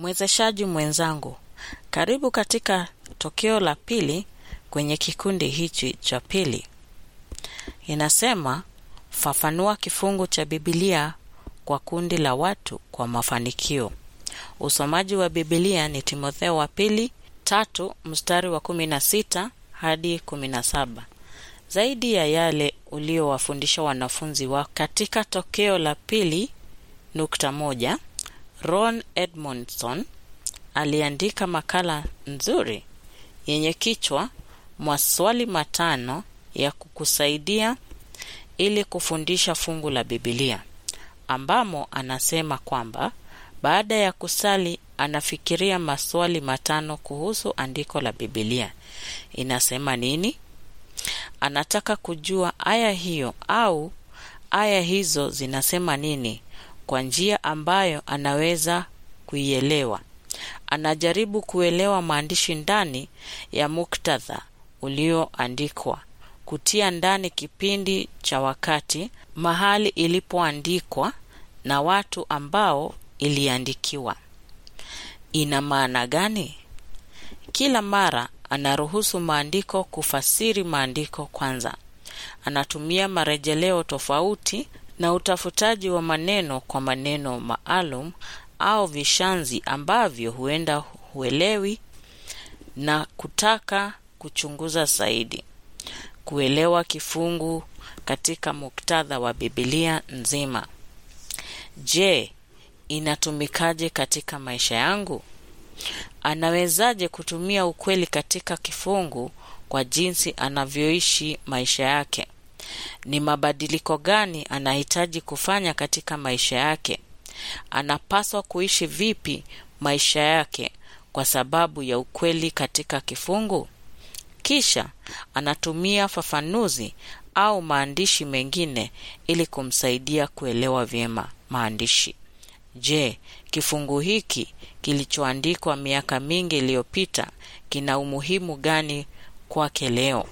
Mwezeshaji mwenzangu, karibu katika tokeo la pili kwenye kikundi hichi cha pili. Inasema, fafanua kifungu cha Biblia kwa kundi la watu kwa mafanikio. Usomaji wa Biblia ni Timotheo wa pili 3 mstari wa 16 hadi 17. Zaidi ya yale uliowafundisha wanafunzi wako. Katika tokeo la pili 1, Ron Edmondson aliandika makala nzuri yenye kichwa maswali 5 ya kukusaidia ili kufundisha fungu la Biblia, ambamo anasema kwamba baada ya kusali anafikiria maswali 5 kuhusu andiko la Biblia. Inasema nini? Anataka kujua aya hiyo au aya hizo zinasema nini kwa njia ambayo anaweza kuielewa. Anajaribu kuelewa maandishi ndani ya muktadha ulioandikwa, kutia ndani kipindi cha wakati, mahali ilipoandikwa na watu ambao iliandikiwa. Ina maana gani? Kila mara anaruhusu maandiko kufasiri maandiko kwanza. Anatumia marejeleo tofauti na utafutaji wa maneno kwa maneno maalum au vishanzi ambavyo huenda huelewi, na kutaka kuchunguza zaidi, kuelewa kifungu katika muktadha wa Biblia nzima. Je, inatumikaje katika maisha yangu? Anawezaje kutumia ukweli katika kifungu kwa jinsi anavyoishi maisha yake? Ni mabadiliko gani anahitaji kufanya katika maisha yake? Anapaswa kuishi vipi maisha yake kwa sababu ya ukweli katika kifungu? Kisha anatumia fafanuzi au maandishi mengine ili kumsaidia kuelewa vyema maandishi. Je, kifungu hiki kilichoandikwa miaka mingi iliyopita kina umuhimu gani kwake leo?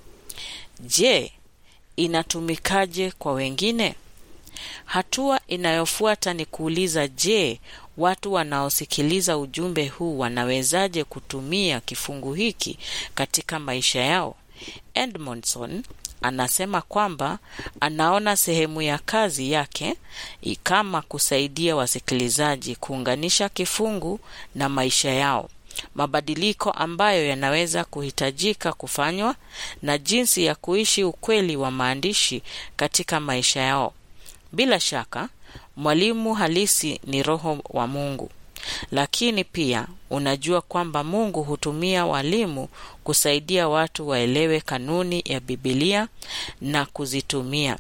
Je, inatumikaje kwa wengine? Hatua inayofuata ni kuuliza, je, watu wanaosikiliza ujumbe huu wanawezaje kutumia kifungu hiki katika maisha yao? Edmondson anasema kwamba anaona sehemu ya kazi yake kama kusaidia wasikilizaji kuunganisha kifungu na maisha yao, mabadiliko ambayo yanaweza kuhitajika kufanywa, na jinsi ya kuishi ukweli wa maandishi katika maisha yao. Bila shaka, mwalimu halisi ni Roho wa Mungu. Lakini pia unajua kwamba Mungu hutumia walimu kusaidia watu waelewe kanuni ya Biblia na kuzitumia.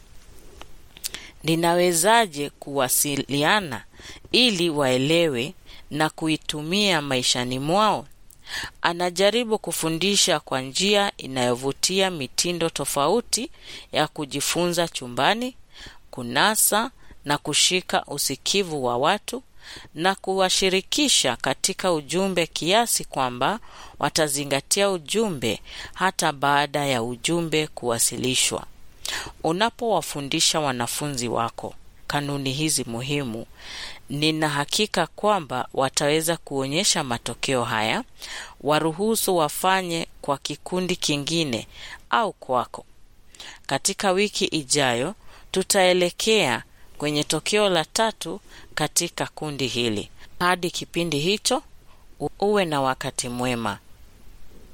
Ninawezaje kuwasiliana ili waelewe na kuitumia maishani mwao? Anajaribu kufundisha kwa njia inayovutia mitindo tofauti ya kujifunza chumbani, kunasa na kushika usikivu wa watu, na kuwashirikisha katika ujumbe kiasi kwamba watazingatia ujumbe hata baada ya ujumbe kuwasilishwa. Unapowafundisha wanafunzi wako kanuni hizi muhimu, nina hakika kwamba wataweza kuonyesha matokeo haya. Waruhusu wafanye kwa kikundi kingine au kwako. Katika wiki ijayo tutaelekea kwenye tokeo la 3 katika kundi hili. Hadi kipindi hicho, uwe na wakati mwema.